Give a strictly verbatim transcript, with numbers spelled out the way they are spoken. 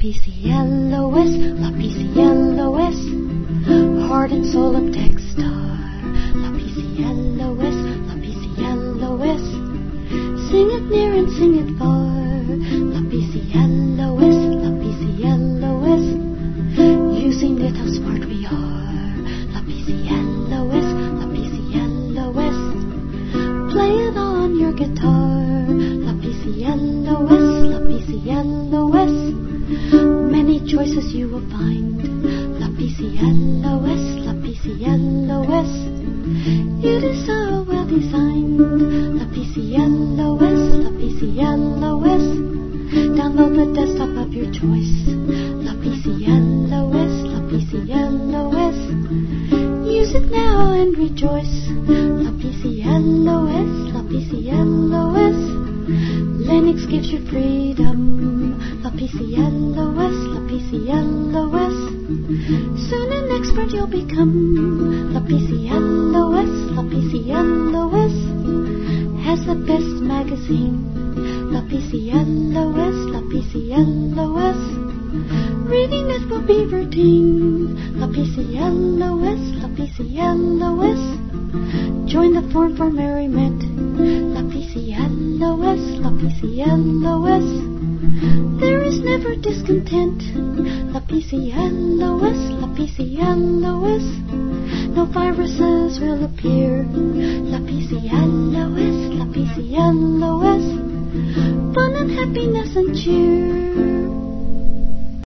P C L O S, La P C L O S, heart and soul of Techstar. La P C L O S, La P C L O S, sing it near and sing it far. La P C L O S, La P C L O S, using it how smart we are. La P C L O S, La P C L O S, play it on your guitar. La P C L O S, La P C L O S, many choices you will find. La P C L O S, La P C L O S, it is so well designed. La P C L O S, La P C L O S, download the desktop of your choice. La P C L O S, La P C L O S, use it now and rejoice. La P C L O S, La P C L O S, Linux gives you freedom. La P C L O S, La P C L O S, soon an expert you'll become. La P C L O S, La P C L O S, has the best magazine. La P C L O S, La P C L O S, reading it will be routine. La P C L O S, La P C L O S, join the forum for merriment. La P C L O S, La P C L O S, there is never discontent. La P C L O S, La P C L O S, no viruses will appear. La P C L O S, La P C L O S, fun and happiness and cheer.